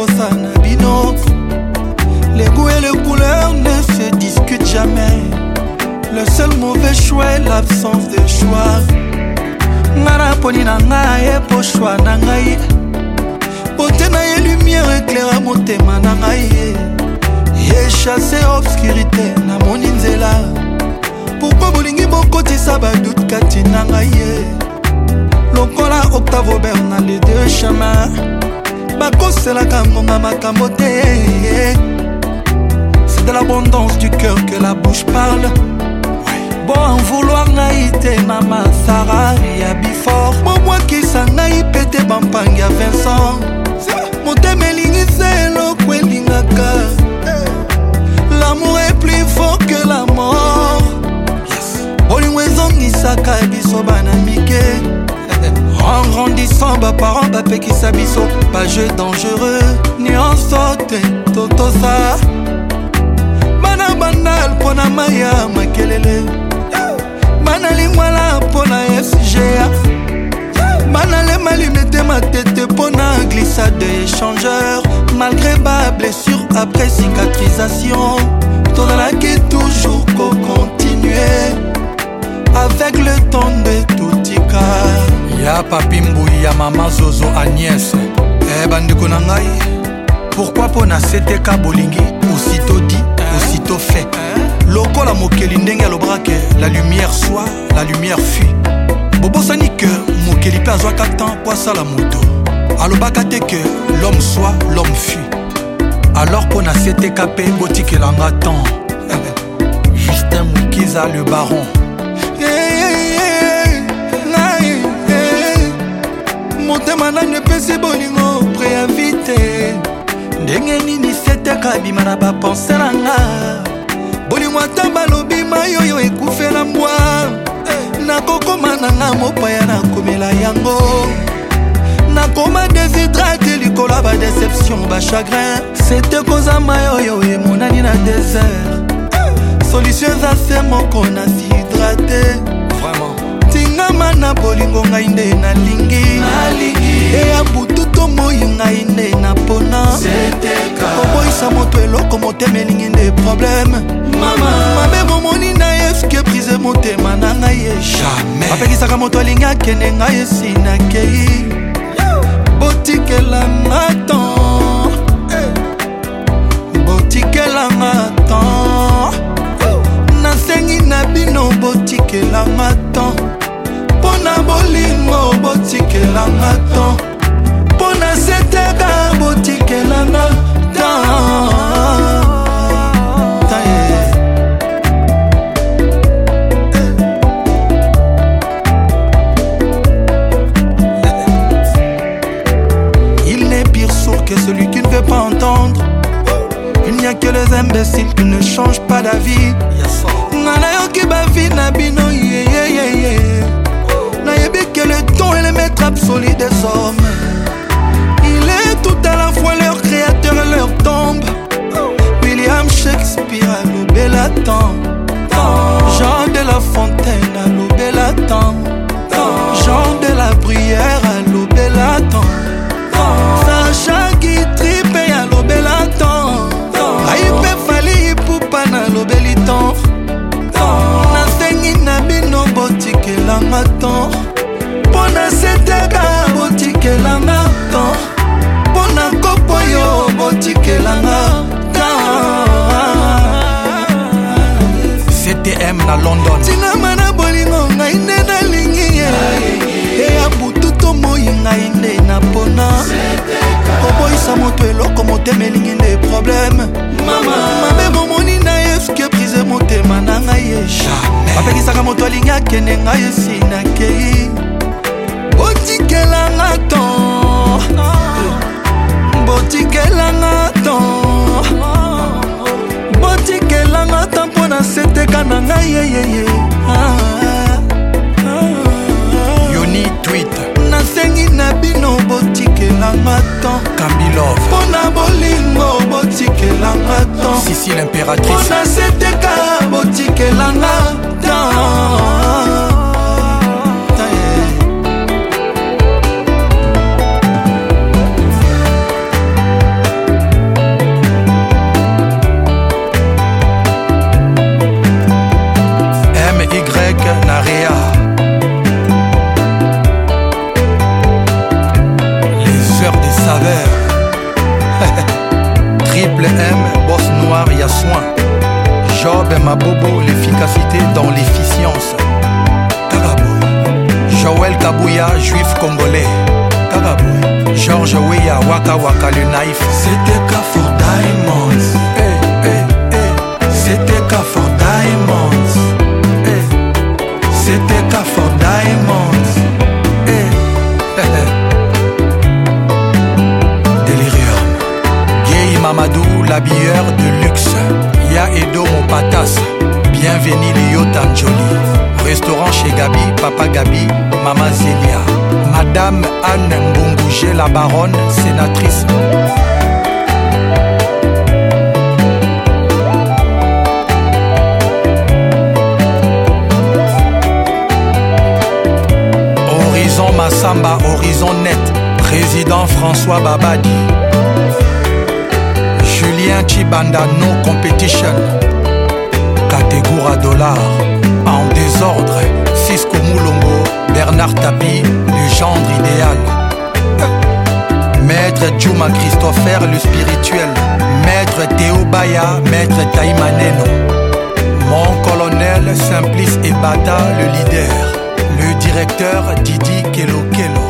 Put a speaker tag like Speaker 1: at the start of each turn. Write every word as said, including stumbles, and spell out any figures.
Speaker 1: posa na bino. Les goûts et les couleurs ne se discutent jamais. Le seul mauvais choix est l'absence de choix. Ngana poni na ngai po choix na ngai. Beauté na ye lumière éclaira motema na ngai. Ye chassé obscurité na moni nzela. Pourquoi bolingi bokotisa badoute kati na ngai ye. Lokola Octave Aubert na les deux chemins. Bakoselaka ngonga makambo te. C'est de l'abondance du cœur que la bouche parle. Bon en vouloir naïté na masara ya before. Bon moi qui sa naï pété bampang ya Vincent. Monte melingi zelo kwelingaka. L'amour est plus fort que la mort. Olingwezong isaka biso banamike. En grandissant ba parents ba pekisa biso. Pas jeu dangereux ni en sorte toto sa. Bana banal pona maya makelele. Bana lingwala pona S G A. Bana le mali mette ma tête pona glissade échangeur. Malgré ma blessure après cicatrisation. Ton la qui toujours qu'au continuer. Avec le temps de tout tika.
Speaker 2: Ya papi Mbouy, ya maman Zozo Agnès. Eh bandeko na ngai. Pourquoi pona sete ka bolingi. Aussitôt dit, aussitôt fait. Lokola mokeli ndenge alobrake. La lumière soit, la lumière fuit. Bobo sani que mokeli pe azwaka temps po asala moto. Alobaka te que l'homme soit, l'homme fuit. Alors pona sete ka pe botikelanga temps. Justin Moukiza le baron.
Speaker 1: Motema na ne pesi bolingo préinvité. Ndenge nini sete kabima na ba penser na nga. Bolingo ata balobi mayoyo ekufela mbwa. Nakokoma na nga mopaya na komela yango. Nakoma déshydraté likola ba déception ba chagrin. C'était koza mayoyo emonani na désert. Solution za se moko na s'hydrater.
Speaker 2: Vraiment.
Speaker 1: Tingama na bolingo ngai nde na lingi. E ya butu to moi ngai nde na pona. Oboisa moto eloko motema elingi nde problème. Mabe momoni na eske brise motema na ngai ye.
Speaker 2: Jamais.
Speaker 1: Apekisaka moto alingi akende ngai esi na kei. Botikelanga temps. Botikelanga temps. Nasengi na bino botikelanga temps. Pona bolingo botikelanga temps. Pona seteka botikelanga temps. Il n'est pire sourd que celui qui ne veut pas entendre. Il n'y a que les imbéciles qui ne changent pas d'avis. Nana yoki ba vie na bino yeah yeah yeah yeah. Nayebi que le temps est le maître absolu des hommes. Il est tout à la fois leur créateur et leur tombe. William Shakespeare a lobé la temps. Jean de La Fontaine a lobé la temps. Jean de la Bruyère a lobé la temps. Sacha Guitry paye a lobé la temps. Aïpe Fali Poupa na lobé li temps. Nasengi na bino botikelanga temps. Pona seteka botikelanga temps. Pona kopo yo botikelanga temps.
Speaker 2: C T M na London.
Speaker 1: Tingama na bolingo ngai nde na lingi ye. E ya butu to moi ngai nde na pona. Oboisa moto eloko motema elingi nde problème. Mabe momoni na eske brise motema na ngai ye.
Speaker 2: Jamais.
Speaker 1: Apekisaka moto alingi akende ngai esi na kei. Botikelanga temps. Botikelanga temps. Botikelanga temps pona seteka na ngai ye ye ye.
Speaker 2: Yoni tweet.
Speaker 1: Nasengi na bino botikelanga temps.
Speaker 2: Kambilov.
Speaker 1: Pona bolingo botikelanga temps.
Speaker 2: Sissi l'impératrice.
Speaker 1: Pona seteka botikelanga temps.
Speaker 2: Kabouya, juif congolais. Kagaboué. Georges Weah, Waka Waka le naïf.
Speaker 1: C'était K for Diamonds.
Speaker 2: Hey, hey, hey.
Speaker 1: C'était K for Diamonds.
Speaker 2: Hey.
Speaker 1: C'était K for Diamonds.
Speaker 2: Hey.
Speaker 1: Delirium.
Speaker 2: Gay Mamadou, l'habilleur de luxe. Ya Edo mon patas. Bienvenue Lio Tanjoli. Restaurant chez Gabi, Papa Gabi, Maman Zélia. Madame Anne Mbongougé, la baronne, sénatrice. Horizon Massamba, horizon net. Président François Babadi. Julien Chibanda, no competition. Catégorie dollar. En désordre, Cisco Moulongo, Bernard Tapie, le gendre idéal. Maître Djouma Christopher, le spirituel. Maître Théo Baya, Maître Taïmaneno. Mon colonel Simplice Ebata, le leader. Le directeur Didi Kelo Kelo.